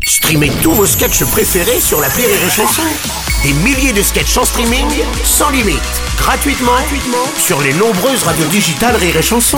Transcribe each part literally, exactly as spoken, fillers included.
Streamez tous vos sketchs préférés sur l'appli Rire et Chanson. Des milliers de sketchs en streaming, sans limite, gratuitement, gratuitement sur les nombreuses radios digitales Rire et Chanson.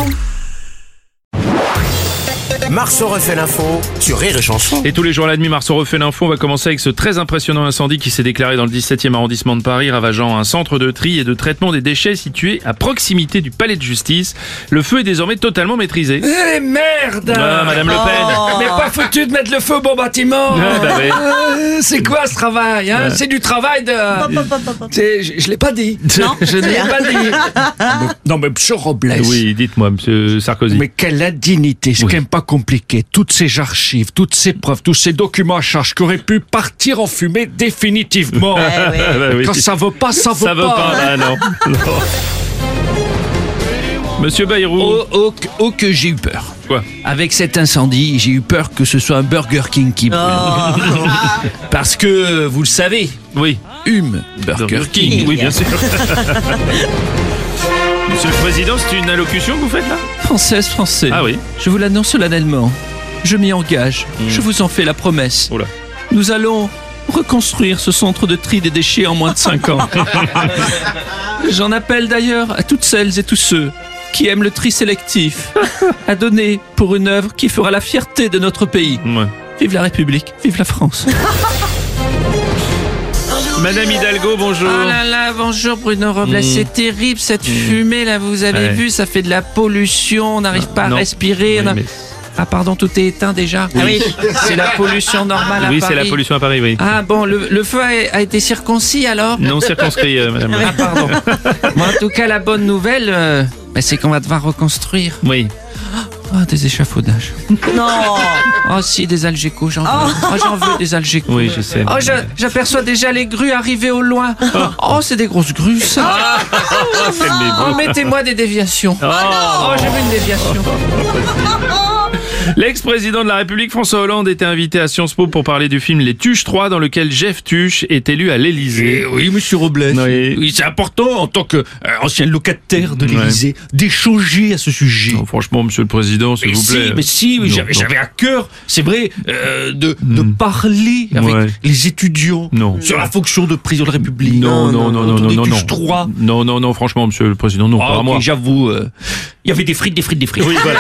Marceau refait l'info sur Rire et Chanson. Et tous les jours à la demi, Marceau refait l'info. On va commencer avec ce très impressionnant incendie qui s'est déclaré dans le dix-septième arrondissement de Paris, ravageant un centre de tri et de traitement des déchets situé à proximité du palais de justice. Le feu est désormais totalement maîtrisé. Eh merde Ah, Madame Le Pen. Oh. Mais pas foutu de mettre le feu au bon bâtiment. Ah, bah oui. Euh, C'est quoi ce travail hein C'est du travail de... C'est- Je, je l'ai pas dit. Non. Je ne l'ai pas dit. Non mais monsieur Robles. Oui, dites-moi, Monsieur Sarkozy. Mais quelle indignité, c'est Oui. quand même pas compliqué. Toutes ces archives, toutes ces preuves, tous ces documents à charge qui auraient pu partir en fumée définitivement. Ah, bah oui. Quand ça veut pas, ça veut Ça veut pas, ah, non. non. Monsieur Bayrou. Oh, oh, que- oh, que j'ai eu peur. Quoi? Avec cet incendie, j'ai eu peur que ce soit un Burger King qui brûle. Parce que, vous le savez, Oui. Hume Burger King. Oui, bien sûr. Monsieur le Président, c'est une allocution que vous faites là? Française, français. Ah oui. Je vous l'annonce solennellement. Je m'y engage. Je vous en fais la promesse. Oula. Nous allons reconstruire ce centre de tri des déchets en moins de cinq ans. J'en appelle d'ailleurs à toutes celles et tous ceux qui aiment le tri sélectif à donner pour une œuvre qui fera la fierté de notre pays. Ouais. Vive la République, vive la France. Madame Hidalgo, bonjour. Oh là là, bonjour Bruno Robles, Mmh. c'est terrible cette fumée là, vous avez Ouais. vu, ça fait de la pollution, on n'arrive pas Non. à respirer. Oui, on a- mais- Ah pardon, tout est éteint déjà. Ah oui, c'est la pollution normale à Oui, Paris. c'est la pollution à Paris, oui. Ah bon, le, le feu a, a été circoncis alors? Non circonscrit, euh, madame. Ah pardon. Bon, en tout cas, la bonne nouvelle, euh, bah, c'est qu'on va devoir reconstruire. Oui. Oh, des échafaudages. Non. Oh si, des algécos, j'en veux. Oh, j'en veux des algécos. Oui, je sais. Oh, je- j'aperçois déjà les grues arriver au loin. Oh, c'est des grosses grues, ça. Ah, calmez-vous. Oh, mettez-moi des déviations. Oh, j'ai vu une déviation. L'ex-président de la République, François Hollande, était invité à Sciences Po pour parler du film Les Tuches trois, dans lequel Jeff Tuche est élu à l'Élysée. Eh oui, monsieur Robles. Oui. Oui, c'est important en tant qu'ancien locataire de Ouais. l'Élysée d'échanger à ce sujet. Non, franchement, monsieur le président, s'il Mais vous si, plaît. mais si, oui, Non, j'avais, non. j'avais à cœur, c'est vrai, euh, de, de Hmm. parler avec Ouais. les étudiants Non. sur la fonction de président de la République. Non, non, non, non, non, Autour des non, non. Tuches trois. Non, non, non, franchement, monsieur le président, non, Ah, pas à ok, moi. j'avoue, euh, il y avait des frites, des frites, des frites. Oui, voilà.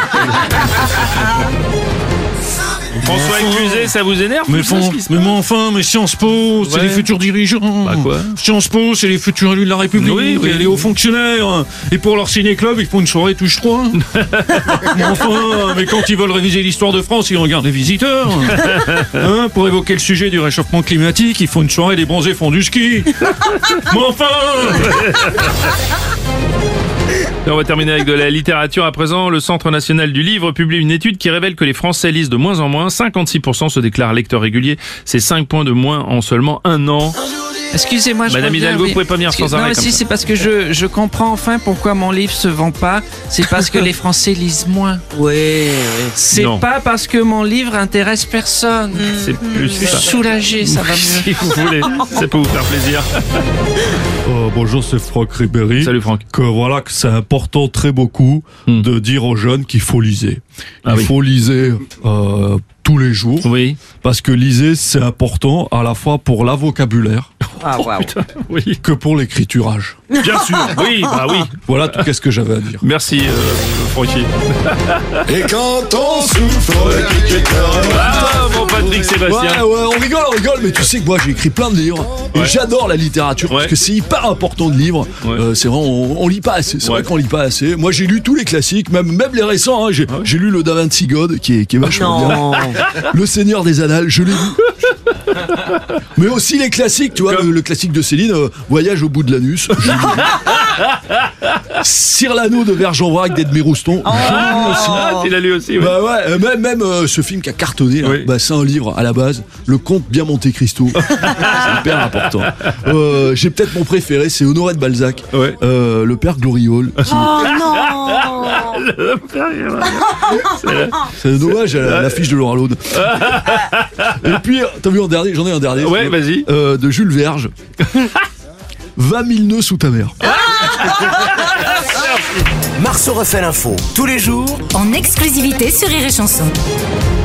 François Cluzet, ça vous énerve Mais, tout ça, fon- ce qui se mais passe moi, enfin, mais Sciences Po, c'est Ouais. les futurs dirigeants. Bah quoi Sciences Po, c'est les futurs élus de la République, Oui, oui. et les hauts fonctionnaires. Et pour leur ciné-club, ils font une soirée touche trois. Mais enfin, mais quand ils veulent réviser l'histoire de France, ils regardent les visiteurs. Hein, pour évoquer le sujet du réchauffement climatique, ils font une soirée des bronzés font du ski. Mais enfin Et on va terminer avec de la littérature à présent. Le Centre national du livre publie une étude qui révèle que les Français lisent de moins en moins. cinquante-six pour cent se déclarent lecteurs réguliers. C'est cinq points de moins en seulement un an. Excusez-moi, je Madame reviens, Hidalgo, oui. vous pouvez pas venir Excuse- sans arrêt Non, mais comme si, ça. c'est parce que je, je comprends enfin pourquoi mon livre se vend pas. C'est parce que les Français lisent moins. Oui, oui. C'est Non. pas parce que mon livre intéresse personne. C'est plus Je suis ça. soulagé, ça va mieux. Si vous voulez, ça peut vous faire plaisir. Euh, bonjour, c'est Franck Ribéry. Salut Franck. Que voilà que c'est important très beaucoup Hmm. de dire aux jeunes qu'il faut liser. Ah Il oui. faut liser euh, tous les jours Oui. parce que liser c'est important à la fois pour la vocabulaire Ah, waouh. Oui. que pour l'écriturage. Bien sûr. Oui, bah oui. Voilà tout qu'est-ce que j'avais à dire. Merci euh, Francky. Et quand on souffre, Ah, mon Patrick Sébastien. Ouais, ouais, on rigole, on rigole, mais tu sais que moi j'ai écrit plein de livres et Ouais. j'adore la littérature Ouais. parce que c'est hyper important de livres. Ouais. Euh, c'est vrai, on, on lit pas assez. C'est Ouais. vrai qu'on lit pas assez. Moi j'ai lu tous les classiques, même même les récents. Hein. J'ai, j'ai lu le Da Vinci God qui est, qui est vachement Non. bien. Le Seigneur des Annales, je l'ai lu. Mais aussi les classiques, tu vois, Comme- le, le classique de Céline, euh, Voyage au bout de l'anus. Je l'ai lu. Cyrano de Bergerac d'Edmé Rouston. Je l'ai lu aussi. Ah, tu l'as lu aussi, oui. Bah ouais, euh, même, même euh, ce film qui a cartonné, là, Oui. bah, c'est un livre à la base, Le Comte bien Monte Cristo. C'est hyper important. Euh, j'ai peut-être mon préféré, c'est Honoré de Balzac, Ouais. euh, le père Gloriole. Oh non. C'est dommage à la- l'affiche de Laura Laude. Et puis, t'as vu en dernier, j'en ai un dernier. Ouais, vas-y. Euh, de Jules Verge. vingt mille nœuds sous ta mère. Marceau refait l'info tous les jours En exclusivité sur Rire et Chanson.